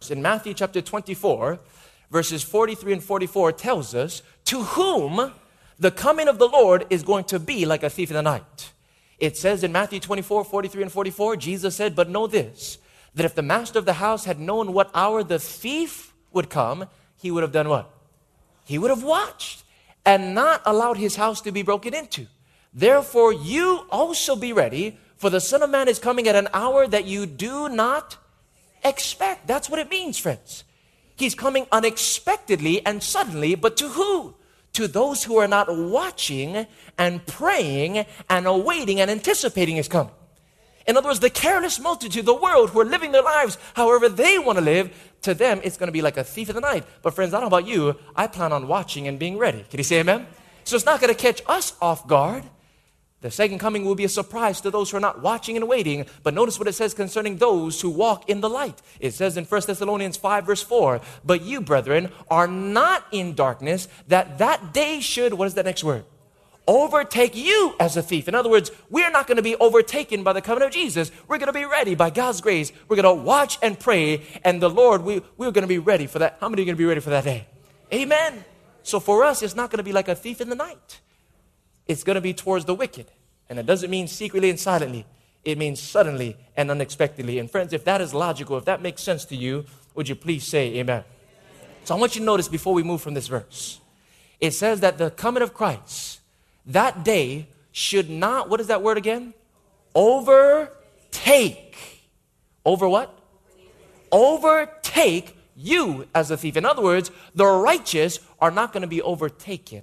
verse in Matthew chapter 24, verses 43 and 44 tells us to whom the coming of the Lord is going to be like a thief in the night. It says in Matthew 24, 43 and 44, Jesus said, "But know this, that if the master of the house had known what hour the thief would come, he would have done what? He would have watched and not allowed his house to be broken into. Therefore, you also be ready, for the Son of Man is coming at an hour that you do not expect." That's what it means, friends. He's coming unexpectedly and suddenly, but to who? To those who are not watching and praying and awaiting and anticipating his coming. In other words, the careless multitude, the world who are living their lives however they want to live, to them it's going to be like a thief in the night. But friends, I don't know about you, I plan on watching and being ready. Can you say amen? So it's not going to catch us off guard. The second coming will be a surprise to those who are not watching and waiting. But notice what it says concerning those who walk in the light. It says in 1 Thessalonians 5 verse 4, "But you, brethren, are not in darkness, that day should," what is that next word? "Overtake you as a thief." In other words, we're not going to be overtaken by the coming of Jesus. We're going to be ready by God's grace. We're going to watch and pray. And the Lord, we're going to be ready for that. How many are going to be ready for that day? Amen. So for us, it's not going to be like a thief in the night. It's going to be towards the wicked. And it doesn't mean secretly and silently. It means suddenly and unexpectedly. And friends, if that is logical, if that makes sense to you, would you please say amen? So I want you to notice before we move from this verse, it says that the coming of Christ, that day should not, what is that word again? Overtake. Over what? Overtake you as a thief. In other words, the righteous are not going to be overtaken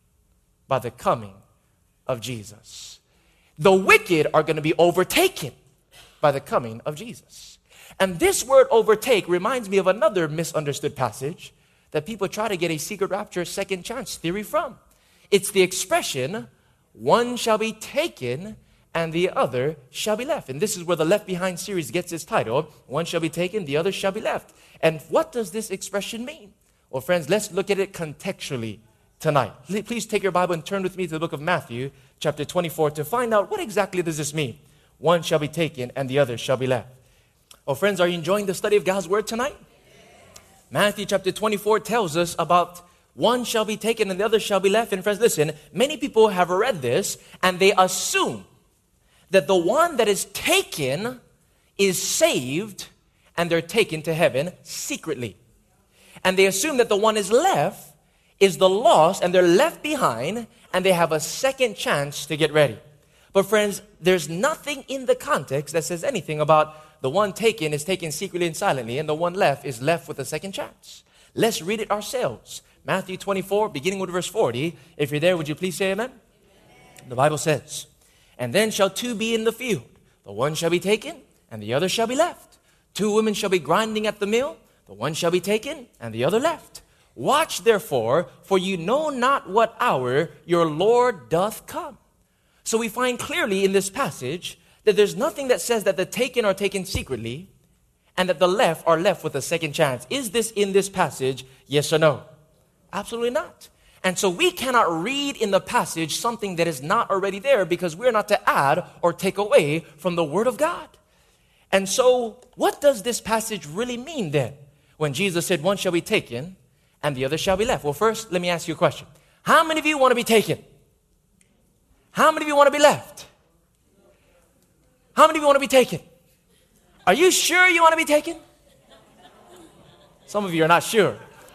by the coming of Jesus. The wicked are going to be overtaken by the coming of Jesus. And this word overtake reminds me of another misunderstood passage that people try to get a secret rapture, second chance theory from. It's the expression, "One shall be taken and the other shall be left." And this is where the Left Behind series gets its title. One shall be taken, the other shall be left. And what does this expression mean? Well, friends, let's look at it contextually tonight. Please take your Bible and turn with me to the book of Matthew, chapter 24, to find out what exactly does this mean. One shall be taken and the other shall be left. Oh, friends, are you enjoying the study of God's Word tonight? Matthew chapter 24 tells us about one shall be taken and the other shall be left. And friends, listen, many people have read this and they assume that the one that is taken is saved and they're taken to heaven secretly. And they assume that the one is left is the lost and they're left behind and they have a second chance to get ready. But friends, there's nothing in the context that says anything about the one taken is taken secretly and silently and the one left is left with a second chance. Let's read it ourselves. Matthew 24, beginning with verse 40. If you're there, would you please say amen? Amen. The Bible says, "And then shall two be in the field. The one shall be taken and the other shall be left. Two women shall be grinding at the mill. The one shall be taken and the other left. Watch therefore, for you know not what hour your Lord doth come." So we find clearly in this passage that there's nothing that says that the taken are taken secretly and that the left are left with a second chance. Is this in this passage? Yes or no? Absolutely not. And so we cannot read in the passage something that is not already there because we're not to add or take away from the Word of God. And so what does this passage really mean then? When Jesus said one shall be taken and the other shall be left. Well, first, let me ask you a question. How many of you want to be taken? How many of you want to be left? How many of you want to be taken? Are you sure you want to be taken? Some of you are not sure.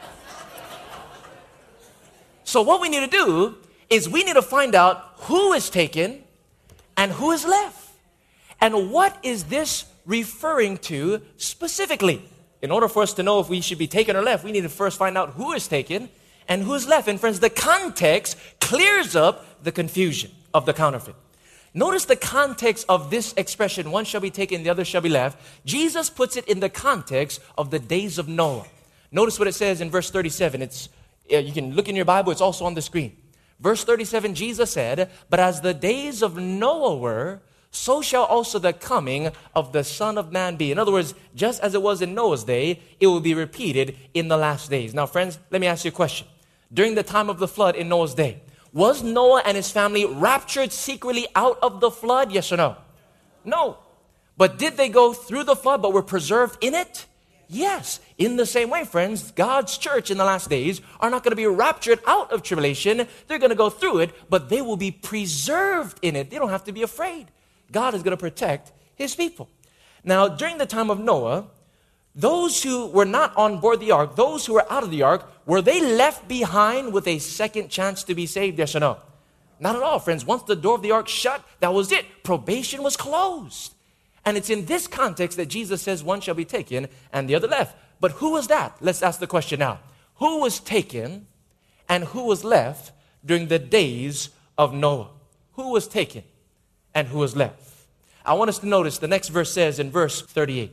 So what we need to do is we need to find out who is taken and who is left. And what is this referring to specifically? In order for us to know if we should be taken or left, we need to first find out who is taken and who is left. And friends, the context clears up the confusion of the counterfeit. Notice the context of this expression, one shall be taken, the other shall be left. Jesus puts it in the context of the days of Noah. Notice what it says in verse 37. You can look in your Bible, it's also on the screen. Verse 37, Jesus said, "But as the days of Noah were, so shall also the coming of the Son of Man be." In other words, just as it was in Noah's day, it will be repeated in the last days. Now, friends, let me ask you a question. During the time of the flood in Noah's day, was Noah and his family raptured secretly out of the flood? Yes or no? No. But did they go through the flood but were preserved in it? Yes, in the same way, friends, God's church in the last days are not going to be raptured out of tribulation. They're going to go through it, but they will be preserved in it. They don't have to be afraid. God is going to protect his people. Now, during the time of Noah, those who were not on board the ark, those who were out of the ark, were they left behind with a second chance to be saved? Yes or no? Not at all, friends. Once the door of the ark shut, that was it. Probation was closed. And it's in this context that Jesus says one shall be taken and the other left. But who was that? Let's ask the question now. Who was taken and who was left during the days of Noah? Who was taken and who was left? I want us to notice the next verse says in verse 38.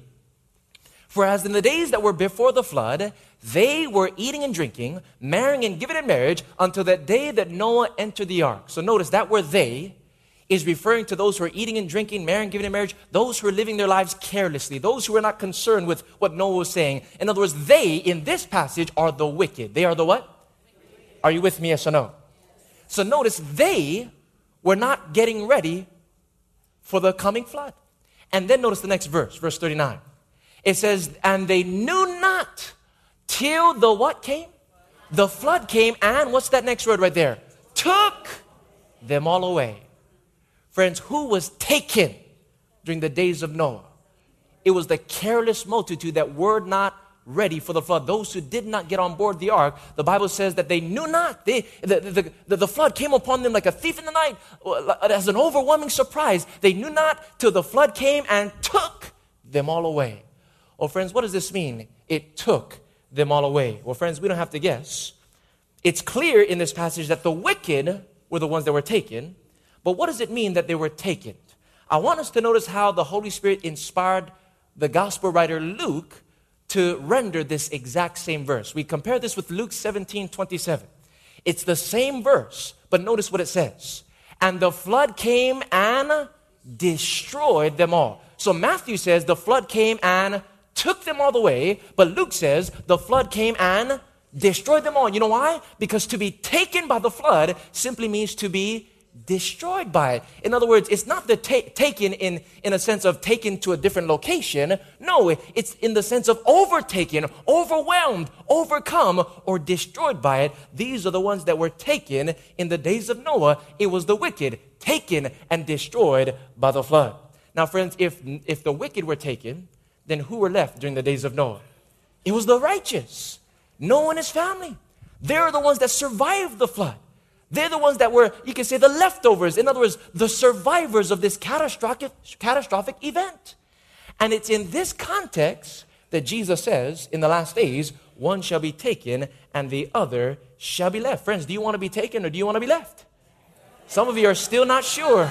For as in the days that were before the flood, they were eating and drinking, marrying and giving in marriage until that day that Noah entered the ark. So notice that word they is referring to those who are eating and drinking, marrying, giving in marriage, those who are living their lives carelessly, those who are not concerned with what Noah was saying. In other words, they in this passage are the wicked. They are the what? Are you with me, yes or no? So notice they were not getting ready for the coming flood. And then notice the next verse, verse 39. It says, and they knew not till the what came? The flood came, and what's that next word right there? Took them all away. Friends, who was taken during the days of Noah? It was the careless multitude that were not ready for the flood. Those who did not get on board the ark, the Bible says that they knew not. The flood came upon them like a thief in the night, as an overwhelming surprise. They knew not till the flood came and took them all away. Well, friends, what does this mean? It took them all away. Well, friends, we don't have to guess. It's clear in this passage that the wicked were the ones that were taken. But what does it mean that they were taken? I want us to notice how the Holy Spirit inspired the gospel writer Luke to render this exact same verse. We compare this with Luke 17:27. It's the same verse, but notice what it says. And the flood came and destroyed them all. So Matthew says the flood came and took them all the way, but Luke says the flood came and destroyed them all. You know why? Because to be taken by the flood simply means to be destroyed by it. In other words, it's not the taken in a sense of taken to a different location. No, it's in the sense of overtaken, overwhelmed, overcome, or destroyed by it. These are the ones that were taken in the days of Noah. It was the wicked, taken and destroyed by the flood. Now, friends, if the wicked were taken, then who were left during the days of Noah? It was the righteous. Noah and his family. They're the ones that survived the flood. They're the ones that were, you can say, the leftovers. In other words, the survivors of this catastrophic event. And it's in this context that Jesus says, in the last days, one shall be taken and the other shall be left. Friends, do you want to be taken or do you want to be left? Some of you are still not sure.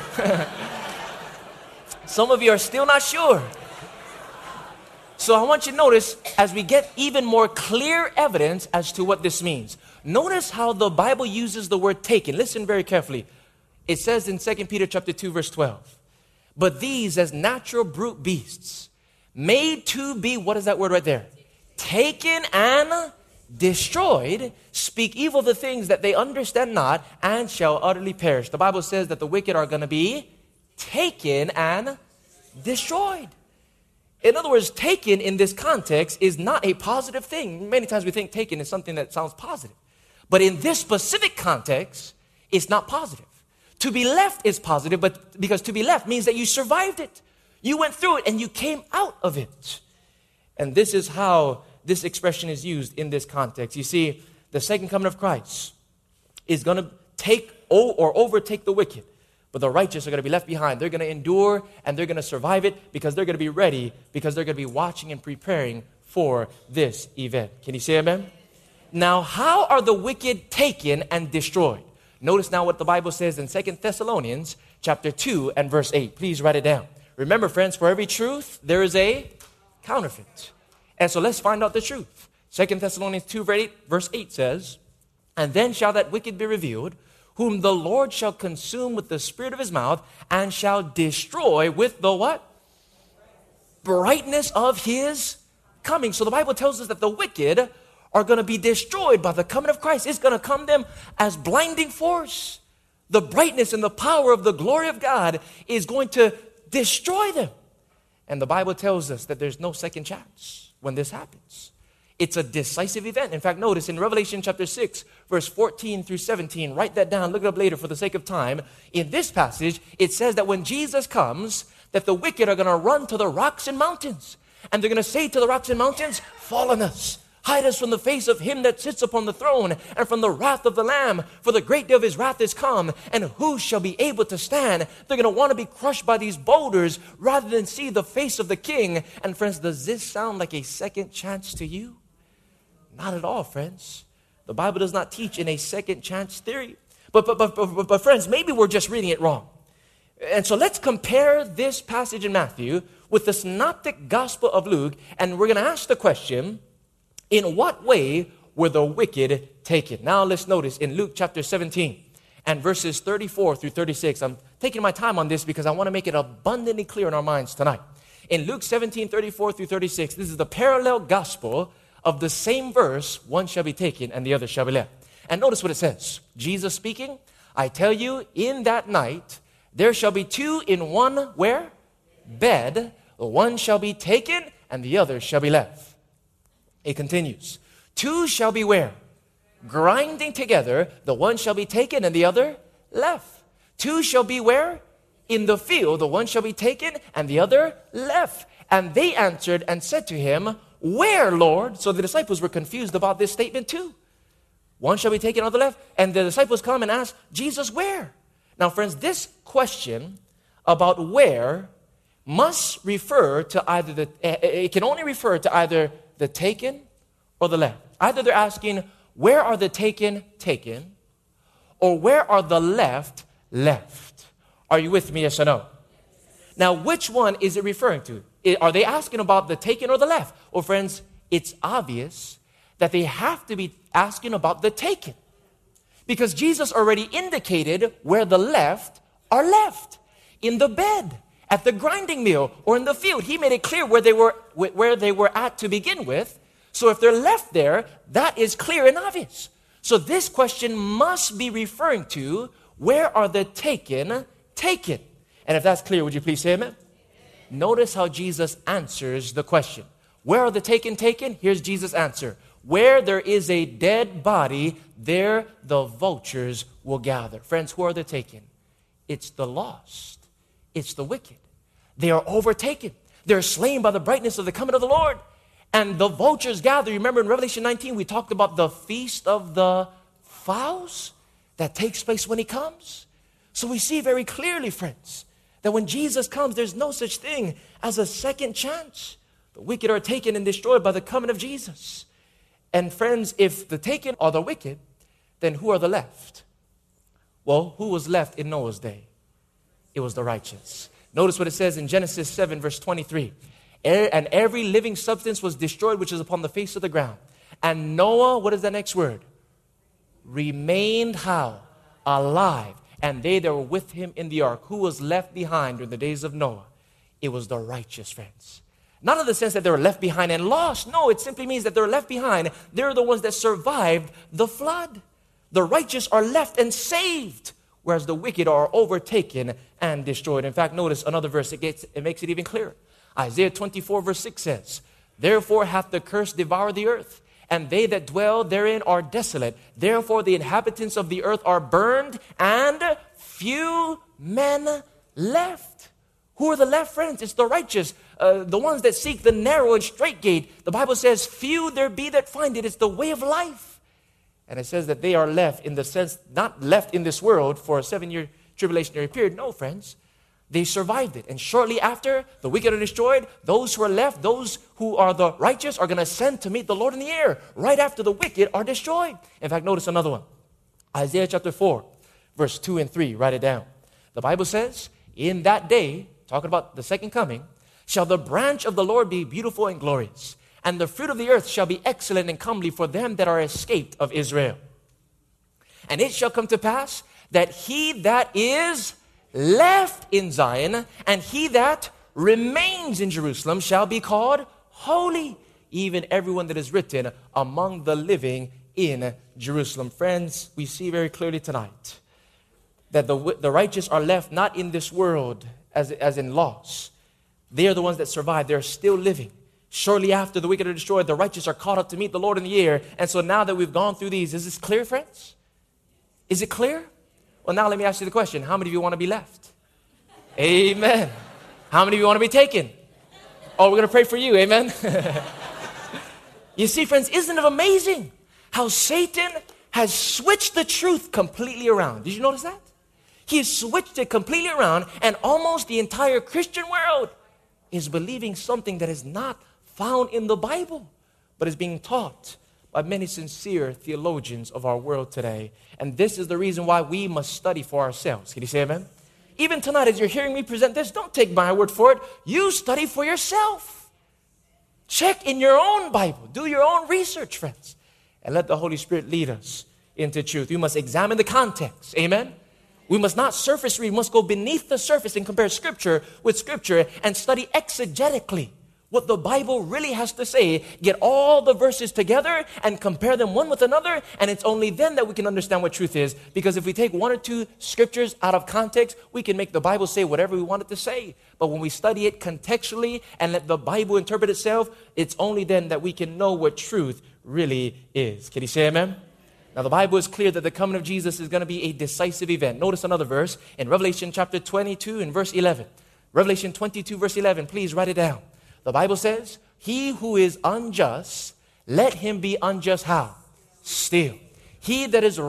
Some of you are still not sure. So I want you to notice as we get even more clear evidence as to what this means. Notice how the Bible uses the word taken. Listen very carefully. It says in 2 Peter chapter 2, verse 12, but these as natural brute beasts, made to be, what is that word right there? Taken and destroyed, speak evil of the things that they understand not, and shall utterly perish. The Bible says that the wicked are going to be taken and destroyed. In other words, taken in this context is not a positive thing. Many times we think taken is something that sounds positive. But in this specific context, it's not positive. To be left is positive, but because to be left means that you survived it. You went through it and you came out of it. And this is how this expression is used in this context. You see, the second coming of Christ is going to take or overtake the wicked. But the righteous are going to be left behind. They're going to endure and they're going to survive it because they're going to be ready, because they're going to be watching and preparing for this event. Can you say amen? Now, how are the wicked taken and destroyed? Notice now what the Bible says in 2 Thessalonians chapter 2 and verse 8. Please write it down. Remember, friends, for every truth, there is a counterfeit. And so let's find out the truth. 2 Thessalonians 2 verse 8 says, and then shall that wicked be revealed, whom the Lord shall consume with the spirit of his mouth, and shall destroy with the what? Brightness of his coming. So the Bible tells us that the wicked are going to be destroyed by the coming of Christ. It's going to come them as blinding force. The brightness and the power of the glory of God is going to destroy them. And the Bible tells us that there's no second chance. when this happens. It's a decisive event. In fact, notice in Revelation chapter 6, verse 14 through 17, write that down, look it up later for the sake of time. In this passage, it says that when Jesus comes, that the wicked are going to run to the rocks and mountains. And they're going to say to the rocks and mountains, fall on us. Hide us from the face of him that sits upon the throne and from the wrath of the Lamb. For the great day of his wrath is come. And who shall be able to stand? They're going to want to be crushed by these boulders rather than see the face of the King. And friends, does this sound like a second chance to you? Not at all, friends. The Bible does not teach in a second chance theory. But friends, maybe we're just reading it wrong. And so let's compare this passage in Matthew with the synoptic gospel of Luke. And we're going to ask the question, in what way were the wicked taken? Now let's notice in Luke chapter 17 and verses 34 through 36. I'm taking my time on this because I want to make it abundantly clear in our minds tonight. In Luke 17, 34 through 36, this is the parallel gospel of the same verse, one shall be taken and the other shall be left. And notice what it says. Jesus speaking, I tell you, in that night, there shall be two in one, where? Bed. One shall be taken and the other shall be left. It continues. Two shall be where? Grinding together. The one shall be taken and the other left. Two shall be where? In the field. The one shall be taken and the other left. And they answered and said to him, where, Lord? So the disciples were confused about this statement too. One shall be taken on the left. And the disciples come and ask, Jesus, where? Now, friends, this question about where must refer to either it can only refer to either the taken or the left. Either they're asking, where are the taken taken? Or where are the left left? Are you with me, yes or no? Now, which one is it referring to? Are they asking about the taken or the left? Well, friends, it's obvious that they have to be asking about the taken. Because Jesus already indicated where the left are left. In the bed, at the grinding mill, or in the field. He made it clear where they were at to begin with. So if they're left there, that is clear and obvious. So this question must be referring to, where are the taken taken? And if that's clear, would you please say amen? Notice how Jesus answers the question. Where are the taken taken? Here's Jesus' answer. Where there is a dead body, there the vultures will gather. Friends, who are the taken? It's the lost. It's the wicked. They are overtaken. They're slain by the brightness of the coming of the Lord. And the vultures gather. Remember in Revelation 19, we talked about the feast of the fowls that takes place when he comes. So we see very clearly, friends, that when Jesus comes, there's no such thing as a second chance. The wicked are taken and destroyed by the coming of Jesus. And friends, if the taken are the wicked, then who are the left? Well, who was left in Noah's day? It was the righteous. Notice what it says in Genesis 7, verse 23. And every living substance was destroyed, which is upon the face of the ground. And Noah, what is the next word? Remained how? Alive. And they that were with him in the ark. Who was left behind during the days of Noah? It was the righteous, friends. Not in the sense that they were left behind and lost. No, it simply means that they're left behind. They're the ones that survived the flood. The righteous are left and saved, whereas the wicked are overtaken and destroyed. In fact, notice another verse. It makes it even clearer. Isaiah 24, verse 6 says, therefore hath the curse devoured the earth, and they that dwell therein are desolate. Therefore the inhabitants of the earth are burned, and few men left. Who are the left, friends? It's the righteous, the ones that seek the narrow and straight gate. The Bible says, few there be that find it. It's the way of life. And it says that they are left in the sense, not left in this world for a 7-year tribulationary period. No, friends. They survived it. And shortly after, the wicked are destroyed. Those who are left, those who are the righteous, are going to ascend to meet the Lord in the air. Right after the wicked are destroyed. In fact, notice another one. Isaiah chapter 4, verse 2 and 3. Write it down. The Bible says, in that day, talking about the second coming, shall the branch of the Lord be beautiful and glorious, and the fruit of the earth shall be excellent and comely for them that are escaped of Israel. And it shall come to pass that he that is left in Zion and he that remains in Jerusalem shall be called holy, even everyone that is written among the living in Jerusalem. Friends, we see very clearly tonight that the righteous are left not in this world as in loss. They are the ones that survive. They're still living. Shortly after the wicked are destroyed, the righteous are caught up to meet the Lord in the air. And so now that we've gone through these, is this clear, friends? Is it clear? Well, now let me ask you the question. How many of you want to be left? Amen. How many of you want to be taken? Oh, we're going to pray for you. Amen. You see, friends, isn't it amazing how Satan has switched the truth completely around? Did you notice that? He switched it completely around, and almost the entire Christian world is believing something that is not found in the Bible, but is being taught by many sincere theologians of our world today. And this is the reason why we must study for ourselves. Can you say amen? Even tonight, as you're hearing me present this, don't take my word for it. You study for yourself. Check in your own Bible. Do your own research, friends. And let the Holy Spirit lead us into truth. We must examine the context. Amen? We must not surface read. We must go beneath the surface and compare Scripture with Scripture and study exegetically what the Bible really has to say. Get all the verses together and compare them one with another. And it's only then that we can understand what truth is. Because if we take one or two scriptures out of context, we can make the Bible say whatever we want it to say. But when we study it contextually and let the Bible interpret itself, it's only then that we can know what truth really is. Can you say amen? Now, the Bible is clear that the coming of Jesus is going to be a decisive event. Notice another verse in Revelation chapter 22 and verse 11. Revelation 22 verse 11, please write it down. The Bible says, he who is unjust, let him be unjust how? Still. He that is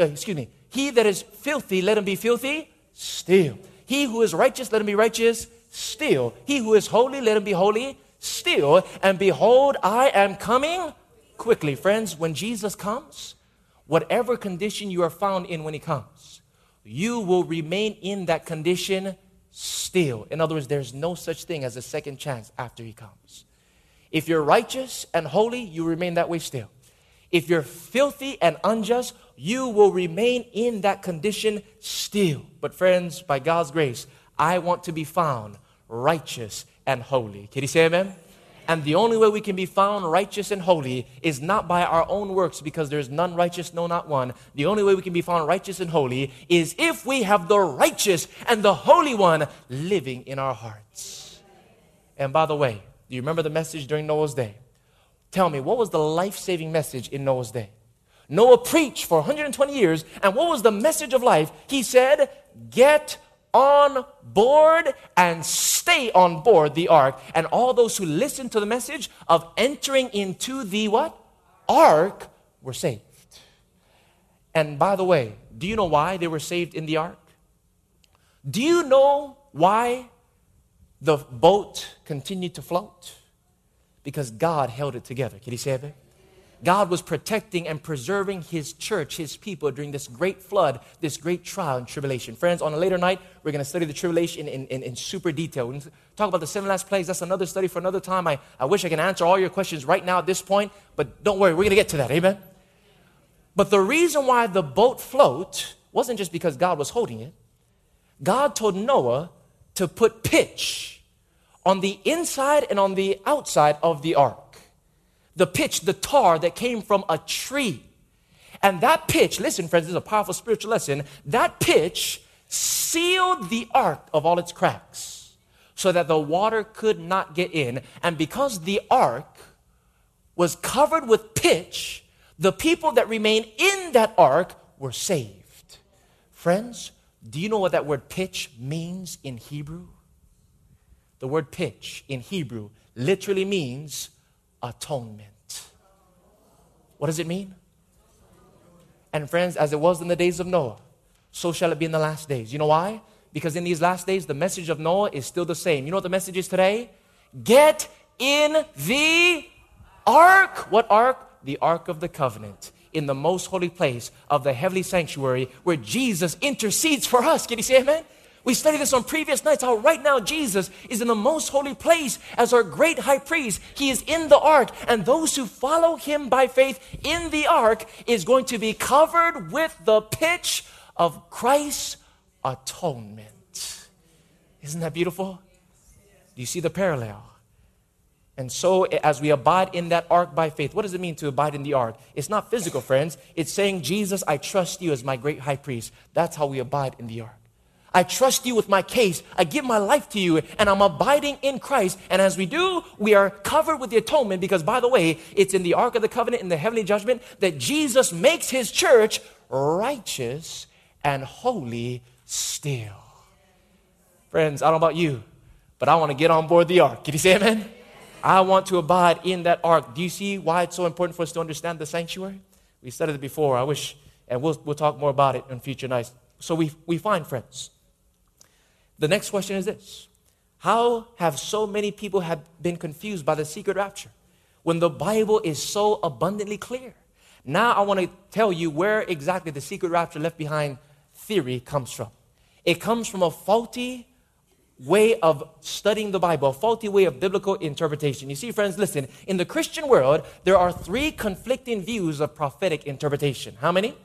he that is filthy, let him be filthy still. He who is righteous, let him be righteous still. He who is holy, let him be holy still. And behold, I am coming quickly. Friends, when Jesus comes, whatever condition you are found in when he comes, you will remain in that condition still. In other words, there's no such thing as a second chance after he comes. If you're righteous and holy, you remain that way still. If you're filthy and unjust, you will remain in that condition still. But friends, by God's grace, I want to be found righteous and holy. Can you say amen? And the only way we can be found righteous and holy is not by our own works, because there's none righteous, no, not one. The only way we can be found righteous and holy is if we have the righteous and the Holy One living in our hearts. And by the way, do you remember the message during Noah's day? Tell me, what was the life-saving message in Noah's day? Noah preached for 120 years, and what was the message of life? He said, get on board and stay on board the ark. And all those who listened to the message of entering into the what? Ark were saved. And by the way, do you know why they were saved in the ark? Do you know why the boat continued to float? Because God held it together. Can you say that? God was protecting and preserving his church, his people, during this great flood, this great trial and tribulation. Friends, on a later night, we're going to study the tribulation in super detail. We're going to talk about the 7 last plagues. That's another study for another time. I wish I can answer all your questions right now at this point, but don't worry, we're going to get to that. Amen? But the reason why the boat float wasn't just because God was holding it. God told Noah to put pitch on the inside and on the outside of the ark. The pitch, the tar that came from a tree. And that pitch, listen friends, this is a powerful spiritual lesson. That pitch sealed the ark of all its cracks so that the water could not get in. And because the ark was covered with pitch, the people that remained in that ark were saved. Friends, do you know what that word pitch means in Hebrew? The word pitch in Hebrew literally means atonement. What does it mean? And friends, as it was in the days of Noah, so shall it be in the last days. You know why? Because in these last days, the message of Noah is still the same. You know what the message is today? Get in the ark. What ark? The Ark of the Covenant, in the most holy place of the heavenly sanctuary where Jesus intercedes for us. Can you say amen? We studied this on previous nights, how right now Jesus is in the most holy place as our great high priest. He is in the ark, and those who follow him by faith in the ark is going to be covered with the pitch of Christ's atonement. Isn't that beautiful? Do you see the parallel? And so as we abide in that ark by faith, what does it mean to abide in the ark? It's not physical, friends. It's saying, Jesus, I trust you as my great high priest. That's how we abide in the ark. I trust you with my case. I give my life to you, and I'm abiding in Christ. And as we do, we are covered with the atonement because, by the way, it's in the Ark of the Covenant, in the heavenly judgment, that Jesus makes his church righteous and holy still. Friends, I don't know about you, but I want to get on board the ark. Can you say amen? I want to abide in that ark. Do you see why it's so important for us to understand the sanctuary? We studied it before. I wish, and we'll talk more about it in future nights. So we find, friends, the next question is this. How have so many people have been confused by the secret rapture when the Bible is so abundantly clear? Now I want to tell you where exactly the secret rapture left behind theory comes from. It comes from a faulty way of studying the Bible, a faulty way of biblical interpretation. You see, friends, listen, in the Christian world, there are three conflicting views of prophetic interpretation. How many?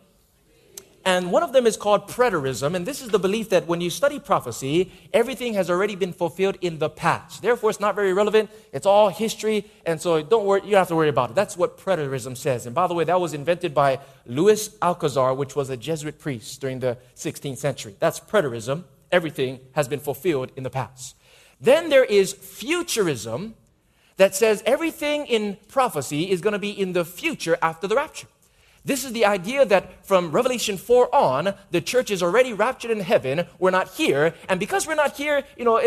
And one of them is called preterism, and this is the belief that when you study prophecy, everything has already been fulfilled in the past. Therefore, it's not very relevant. It's all history, and so don't worry, you don't have to worry about it. That's what preterism says. And by the way, that was invented by Louis Alcazar, which was a Jesuit priest during the 16th century. That's preterism. Everything has been fulfilled in the past. Then there is futurism that says everything in prophecy is going to be in the future after the rapture. This is the idea that from Revelation 4 on, the church is already raptured in heaven. We're not here. And because we're not here,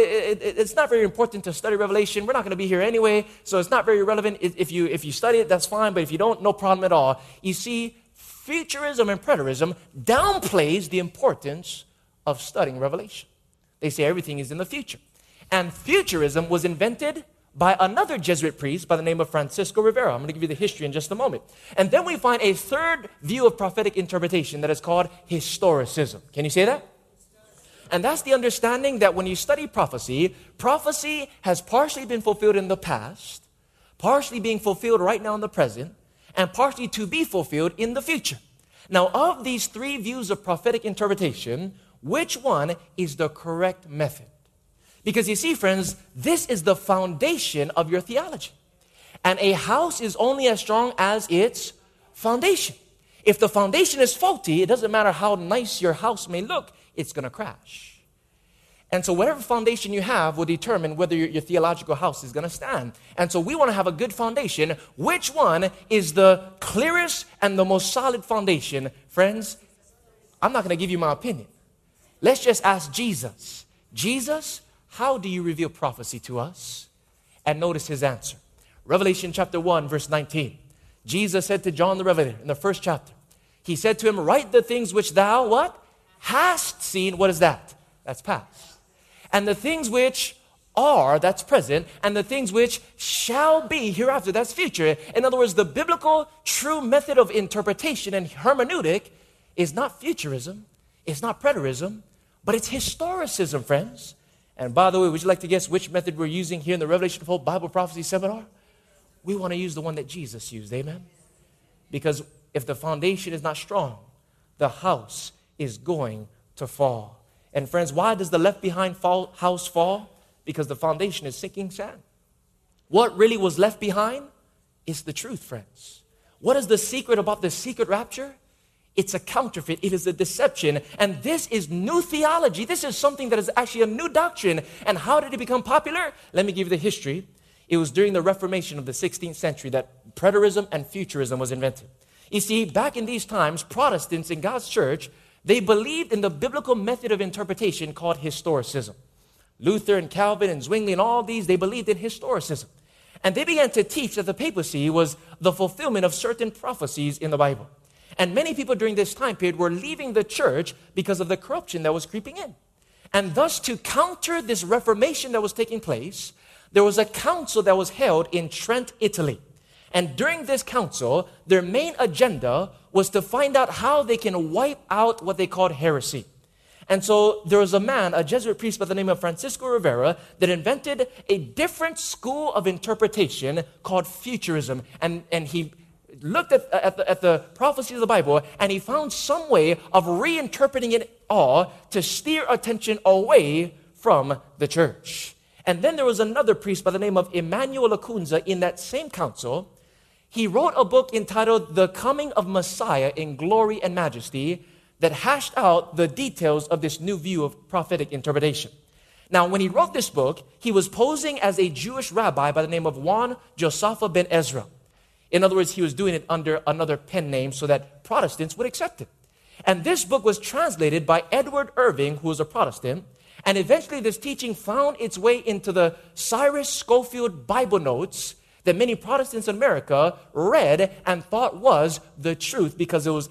it's not very important to study Revelation. We're not going to be here anyway, so it's not very relevant. If you study it, that's fine. But if you don't, no problem at all. You see, futurism and preterism downplays the importance of studying Revelation. They say everything is in the future. And futurism was invented by another Jesuit priest by the name of Francisco Rivera. I'm going to give you the history in just a moment. And then we find a third view of prophetic interpretation that is called historicism. Can you say that? And that's the understanding that when you study prophecy, prophecy has partially been fulfilled in the past, partially being fulfilled right now in the present, and partially to be fulfilled in the future. Now, of these three views of prophetic interpretation, which one is the correct method? Because you see, friends, this is the foundation of your theology. And a house is only as strong as its foundation. If the foundation is faulty, it doesn't matter how nice your house may look, it's going to crash. And so whatever foundation you have will determine whether your theological house is going to stand. And so we want to have a good foundation. Which one is the clearest and the most solid foundation? Friends, I'm not going to give you my opinion. Let's just ask Jesus. Jesus, how do you reveal prophecy to us? And notice his answer. Revelation chapter 1, verse 19. Jesus said to John the Revelator in the first chapter, he said to him, write the things which thou, what? Hast seen. What is that? That's past. And the things which are, that's present, and the things which shall be hereafter, that's future. In other words, the biblical true method of interpretation and hermeneutic is not futurism, it's not preterism, but it's historicism, friends. And by the way, would you like to guess which method we're using here in the Revelation of Hope Bible Prophecy Seminar? We want to use the one that Jesus used, amen? Because if the foundation is not strong, the house is going to fall. And friends, why does the left behind house fall? Because the foundation is sinking sand. What really was left behind is the truth, friends. What is the secret about the secret rapture? It's a counterfeit. It is a deception. And this is new theology. This is something that is actually a new doctrine. And how did it become popular? Let me give you the history. It was during the Reformation of the 16th century that preterism and futurism was invented. You see, back in these times, Protestants in God's church, they believed in the biblical method of interpretation called historicism. Luther and Calvin and Zwingli and all these, they believed in historicism. And they began to teach that the papacy was the fulfillment of certain prophecies in the Bible. And many people during this time period were leaving the church because of the corruption that was creeping in. And thus, to counter this reformation that was taking place, there was a council that was held in Trent, Italy. And during this council, their main agenda was to find out how they can wipe out what they called heresy. And so there was a man, a Jesuit priest by the name of Francisco Rivera, that invented a different school of interpretation called futurism. And he looked at the prophecies of the Bible, and he found some way of reinterpreting it all to steer attention away from the church. And then there was another priest by the name of Emmanuel Lacunza in that same council. He wrote a book entitled The Coming of Messiah in Glory and Majesty that hashed out the details of this new view of prophetic interpretation. Now, when he wrote this book, he was posing as a Jewish rabbi by the name of Juan Josaphat ben Ezra. In other words, he was doing it under another pen name so that Protestants would accept it. And this book was translated by Edward Irving, who was a Protestant, and eventually this teaching found its way into the Cyrus Scofield Bible Notes that many Protestants in America read and thought was the truth because it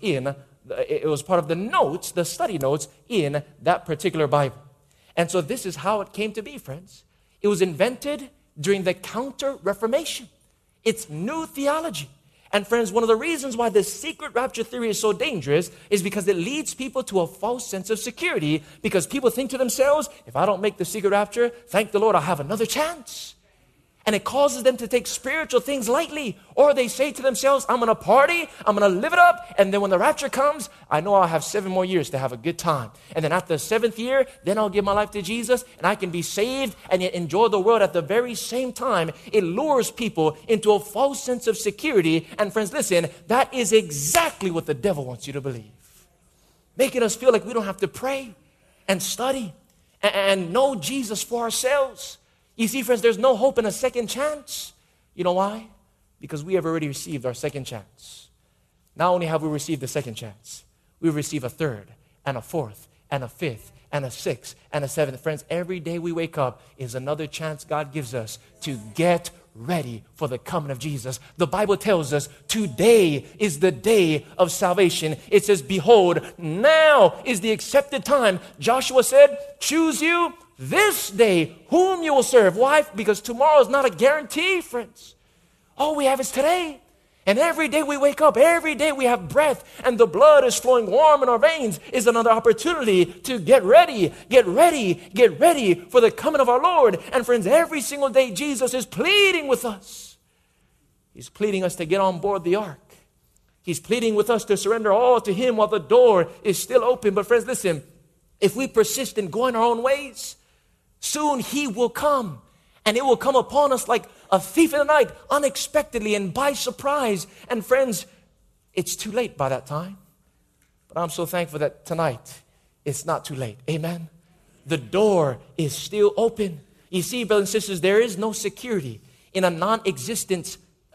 was part of the notes, the study notes in that particular Bible. And so this is how it came to be, friends. It was invented during the Counter-Reformation. It's new theology. And friends, one of the reasons why the secret rapture theory is so dangerous is because it leads people to a false sense of security, because people think to themselves, if I don't make the secret rapture, thank the Lord, I'll have another chance. And it causes them to take spiritual things lightly. Or they say to themselves, I'm going to party, I'm going to live it up, and then when the rapture comes, I know I'll have 7 more years to have a good time. And then after the 7th year, then I'll give my life to Jesus, and I can be saved and yet enjoy the world at the very same time. It lures people into a false sense of security. And friends, listen, that is exactly what the devil wants you to believe. Making us feel like we don't have to pray and study and know Jesus for ourselves. You see, friends, there's no hope in a second chance. You know why? Because we have already received our second chance. Not only have we received the second chance, we receive a third and a fourth and a fifth and a sixth and a seventh. Friends, every day we wake up is another chance God gives us to get ready for the coming of Jesus. The Bible tells us today is the day of salvation. It says, behold, now is the accepted time. Joshua said, choose you this day whom you will serve. Why? Because tomorrow is not a guarantee, friends. All we have is today. And every day we wake up, every day we have breath, and the blood is flowing warm in our veins, is another opportunity to get ready for the coming of our Lord. And friends, every single day Jesus is pleading with us. He's pleading us to get on board the ark. He's pleading with us to surrender all to Him while the door is still open. But friends, listen, if we persist in going our own ways, soon He will come, and it will come upon us like a thief in the night, unexpectedly and by surprise. And friends, it's too late by that time. But I'm so thankful that tonight it's not too late. Amen. The door is still open. You see, brothers and sisters, there is no security in a non-existent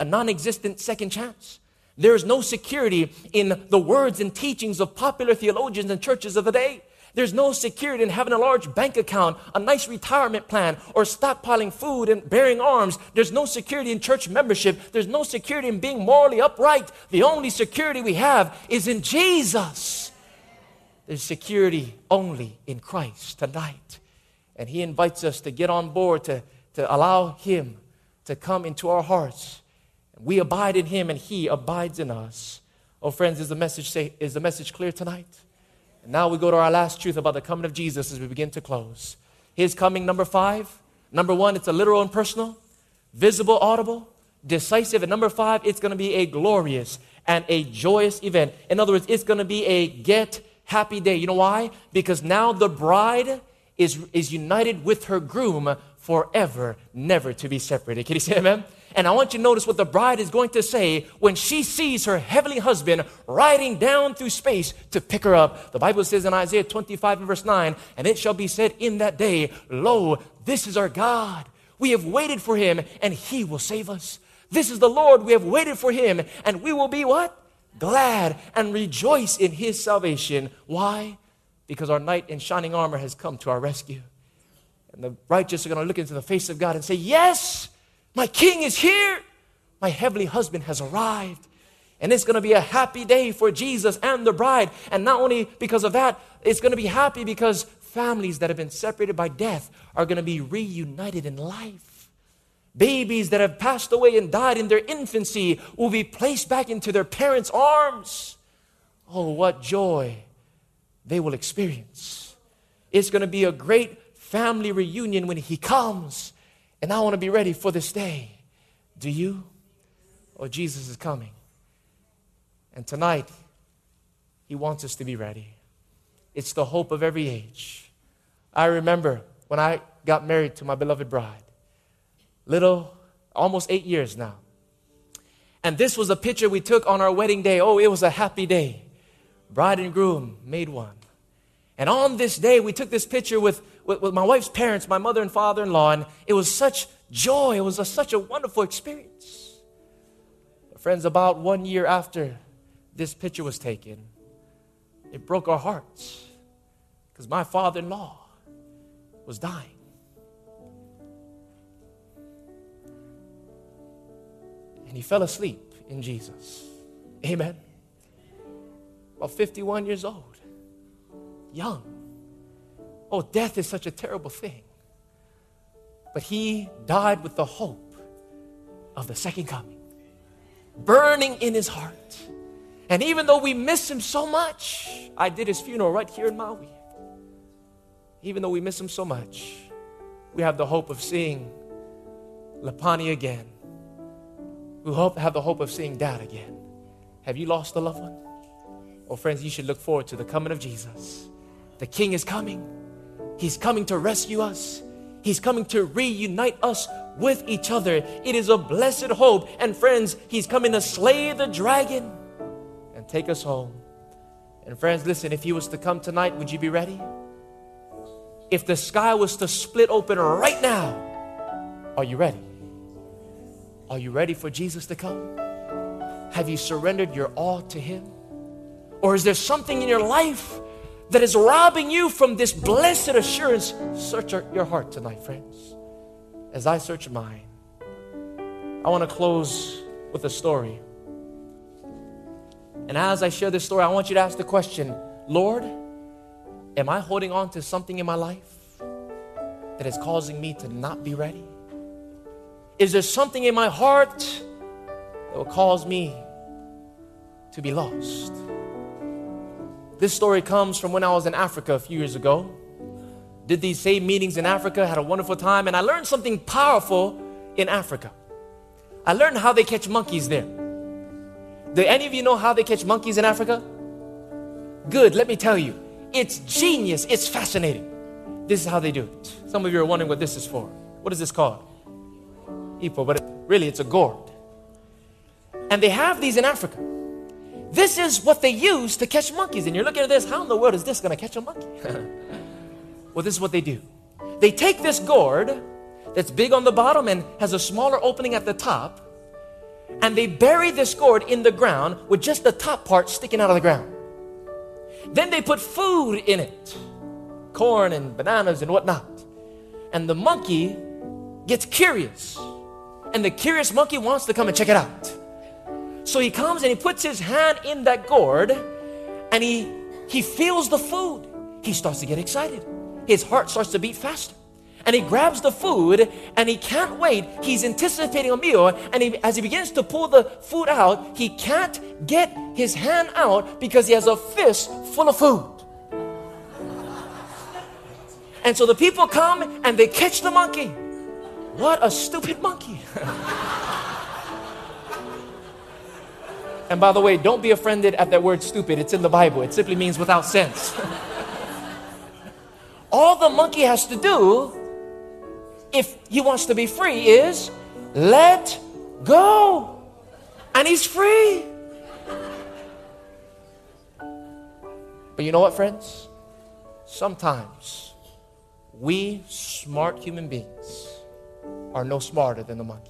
second chance. There is no security in the words and teachings of popular theologians and churches of the day. There's no security in having a large bank account, a nice retirement plan, or stockpiling food and bearing arms. There's no security in church membership. There's no security in being morally upright. The only security we have is in Jesus. There's security only in Christ tonight. And He invites us to get on board, to allow Him to come into our hearts. We abide in Him and He abides in us. Oh, friends, is the message clear tonight? And now we go to our last truth about the coming of Jesus as we begin to close. His coming, number 5. Number 1, it's a literal and personal, visible, audible, decisive. And number 5, it's going to be a glorious and a joyous event. In other words, it's going to be a get happy day. You know why? Because now the bride is united with her groom forever, never to be separated. Can you say amen? And I want you to notice what the bride is going to say when she sees her heavenly husband riding down through space to pick her up. The Bible says in Isaiah 25 and verse 9, and it shall be said in that day, lo, this is our God. We have waited for Him and He will save us. This is the Lord. We have waited for Him and we will be what? Glad and rejoice in His salvation. Why? Because our knight in shining armor has come to our rescue. And the righteous are going to look into the face of God and say, yes, my King is here. My heavenly husband has arrived. And it's going to be a happy day for Jesus and the bride. And not only because of that, it's going to be happy because families that have been separated by death are going to be reunited in life. Babies that have passed away and died in their infancy will be placed back into their parents' arms. Oh, what joy they will experience. It's going to be a great family reunion when He comes. And I want to be ready for this day. Do you? Oh, Jesus is coming. And tonight, He wants us to be ready. It's the hope of every age. I remember when I got married to my beloved bride. Almost 8 years now. And this was a picture we took on our wedding day. Oh, it was a happy day. bride and groom made one. And on this day, we took this picture with my wife's parents, my mother and father-in-law, and it was such joy. It was such a wonderful experience. But friends, about 1 year after this picture was taken, it broke our hearts because my father-in-law was dying. And he fell asleep in Jesus. Amen. About 51 years old. Young. Oh, death is such a terrible thing. But he died with the hope of the second coming, burning in his heart. And even though we miss him so much, I did his funeral right here in Maui. Even though we miss him so much, we have the hope of seeing Lapani again. We have the hope of seeing Dad again. Have you lost a loved one? Oh, friends, you should look forward to the coming of Jesus. The King is coming. He's coming to rescue us. He's coming to reunite us with each other. It is a blessed hope. And friends, he's coming to slay the dragon and take us home. And friends, listen, if he was to come tonight, would you be ready? If the sky was to split open right now, are you ready? Are you ready for Jesus to come? Have you surrendered your all to him? Or is there something in your life that is robbing you from this blessed assurance? Search your heart tonight, friends. As I search mine, I want to close with a story. And as I share this story, I want you to ask the question, Lord, am I holding on to something in my life that is causing me to not be ready? Is there something in my heart that will cause me to be lost? This story comes from when I was in Africa a few years ago. Did these same meetings in Africa, had a wonderful time, and I learned something powerful in Africa. I learned how they catch monkeys there. Do any of you know how they catch monkeys in Africa? Good, let me tell you. It's genius, it's fascinating. This is how they do it. Some of you are wondering what this is for. What is this called? Hippo, but really it's a gourd. And they have these in Africa. This is what they use to catch monkeys. And you're looking at this, how in the world is this going to catch a monkey? Well, this is what they do. They take this gourd that's big on the bottom and has a smaller opening at the top, and they bury this gourd in the ground with just the top part sticking out of the ground. Then they put food in it, corn and bananas and whatnot. And the monkey gets curious. And the curious monkey wants to come and check it out. So he comes and he puts his hand in that gourd and he feels the food. He starts to get excited. His heart starts to beat faster. And he grabs the food and he can't wait. He's anticipating a meal. And as he begins to pull the food out, he can't get his hand out because he has a fist full of food. And so the people come and they catch the monkey. What a stupid monkey. And by the way, don't be offended at that word stupid. It's in the Bible. It simply means without sense. All the monkey has to do, if he wants to be free, is let go. And he's free. But you know what, friends? Sometimes we smart human beings are no smarter than the monkey.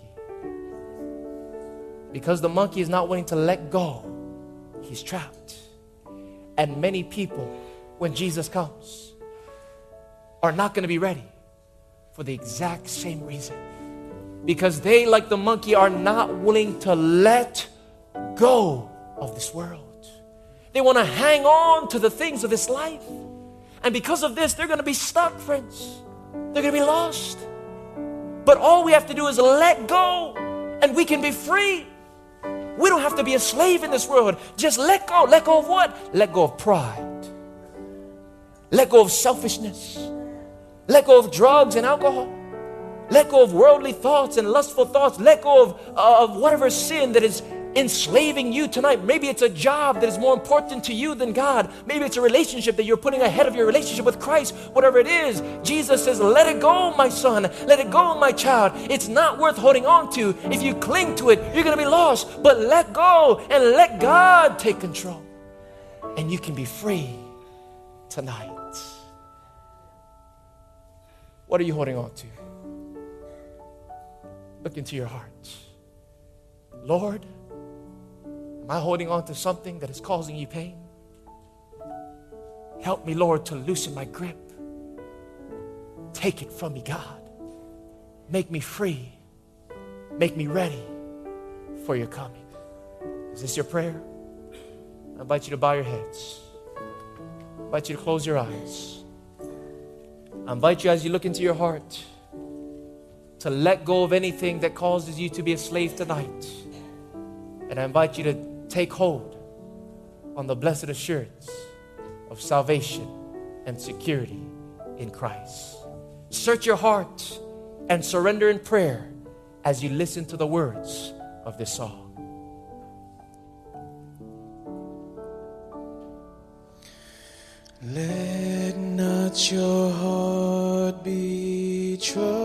Because the monkey is not willing to let go, he's trapped. And many people, when Jesus comes, are not going to be ready for the exact same reason. Because they, like the monkey, are not willing to let go of this world. They want to hang on to the things of this life. And because of this, they're going to be stuck, friends. They're going to be lost. But all we have to do is let go, and we can be free. We don't have to be a slave in this world. Just let go. Let go of what? Let go of pride. Let go of selfishness. Let go of drugs and alcohol. Let go of worldly thoughts and lustful thoughts. Let go of whatever sin that is enslaving you tonight. Maybe it's a job that is more important to you than God. Maybe it's a relationship that you're putting ahead of your relationship with Christ. Whatever it is, Jesus says, let it go, my son. Let it go, my child. It's not worth holding on to. If you cling to it, you're going to be lost. But let go and let God take control. and you can be free tonight. What are you holding on to? Look into your heart. Lord, am I holding on to something that is causing you pain? Help me, Lord, to loosen my grip. Take it from me, God. Make me free. Make me ready for your coming. Is this your prayer? I invite you to bow your heads. I invite you to close your eyes. I invite you, as you look into your heart, to let go of anything that causes you to be a slave tonight. And I invite you to take hold on the blessed assurance of salvation and security in Christ. Search your heart and surrender in prayer as you listen to the words of this song. Let not your heart be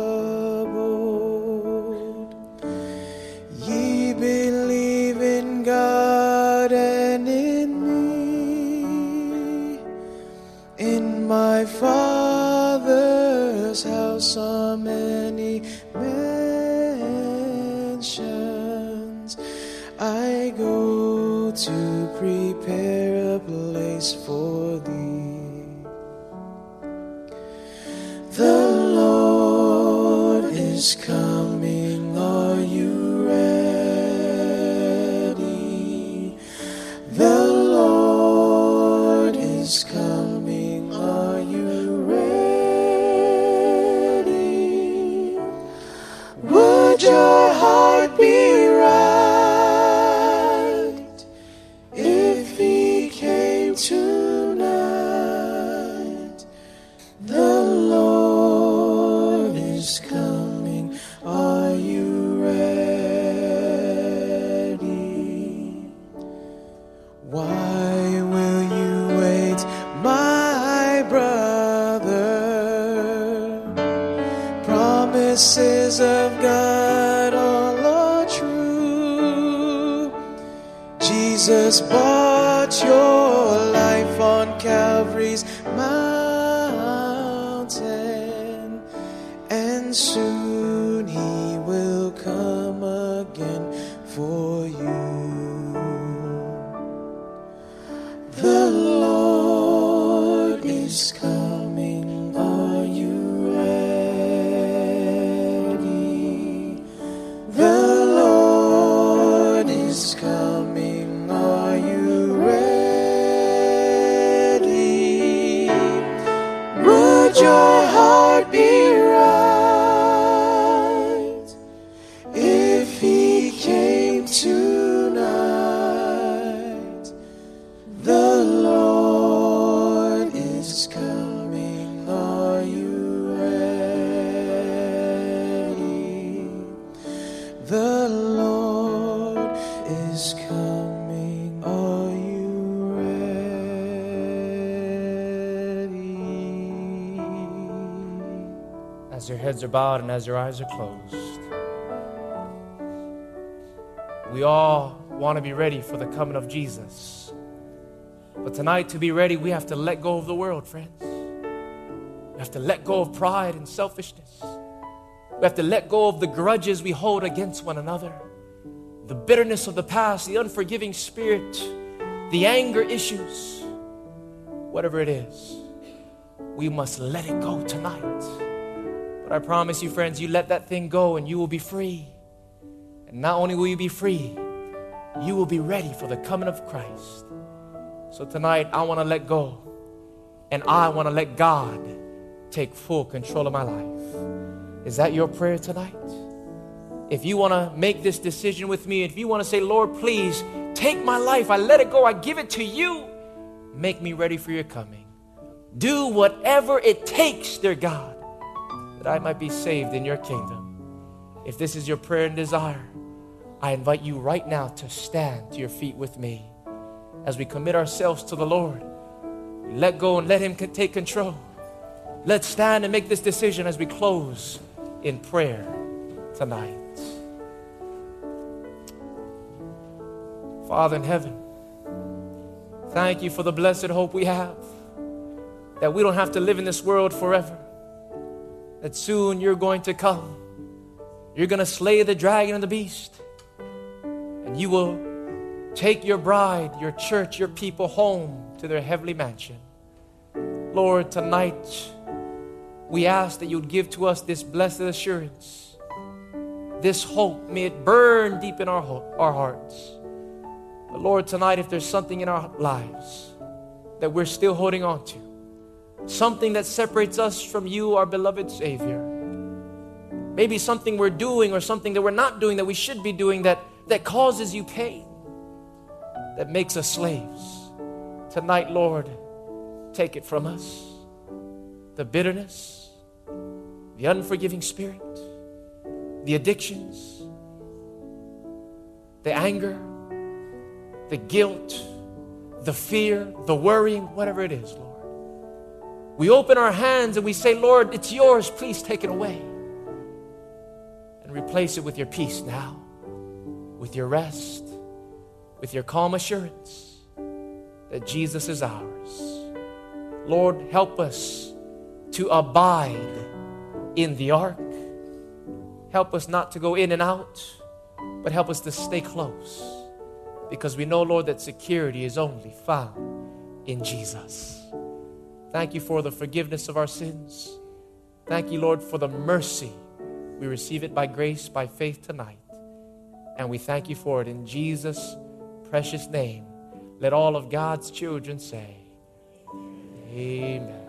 troubled. Ye believe in God and in me. In my Father's house are many mansions. I go to prepare a place for thee. The Lord is coming, are you ready? The Lord is coming, are you ready? Would your heart be right if he came tonight? The Lord is coming, are you ready? Why will you wait, my brother? Promises of God all are true. Jesus bought your life on Calvary's mountain, and soon he will come again for you. The Lord is coming, are you ready? The Lord is coming, are you ready? Would your heart be right if he came tonight? The Lord is coming, are you ready? The Lord is coming, are you ready? As your heads are bowed and as your eyes are closed, we all want to be ready for the coming of Jesus. But tonight, to be ready, we have to let go of the world, friends. We have to let go of pride and selfishness. We have to let go of the grudges we hold against one another, the bitterness of the past, the unforgiving spirit, the anger issues. Whatever it is, we must let it go tonight. But I promise you, friends, you let that thing go and you will be free. And not only will you be free, you will be ready for the coming of Christ. So tonight, I want to let go. And I want to let God take full control of my life. Is that your prayer tonight? If you want to make this decision with me, if you want to say, Lord, please take my life. I let it go. I give it to you. Make me ready for your coming. Do whatever it takes, dear God, that I might be saved in your kingdom. If this is your prayer and desire, I invite you right now to stand to your feet with me as we commit ourselves to the Lord. We let go and let him take control. Let's stand and make this decision as we close in prayer tonight. Father in heaven, Thank you for the blessed hope we have, that we don't have to live in this world forever, that soon you're going to come. You're going to slay the dragon and the beast, and you will take your bride, your church, your people home to their heavenly mansion. Lord, tonight we ask that you would give to us this blessed assurance, this hope. May it burn deep in our hearts. But Lord, tonight, if there's something in our lives that we're still holding on to, something that separates us from you, our beloved Savior, maybe something we're doing or something that we're not doing that we should be doing that causes you pain, that makes us slaves, tonight, Lord, take it from us. The bitterness, the unforgiving spirit, the addictions, the anger, the guilt, the fear, the worrying, whatever it is, Lord. We open our hands and we say, Lord, it's yours. Please take it away. And replace it with your peace now, with your rest, with your calm assurance that Jesus is ours. Lord, help us to abide in the ark. Help us not to go in and out, but help us to stay close. Because we know, Lord, that security is only found in Jesus. Thank you for the forgiveness of our sins. Thank you, Lord, for the mercy. We receive it by grace, by faith tonight. And we thank you for it in Jesus' precious name. Let all of God's children say, Amen.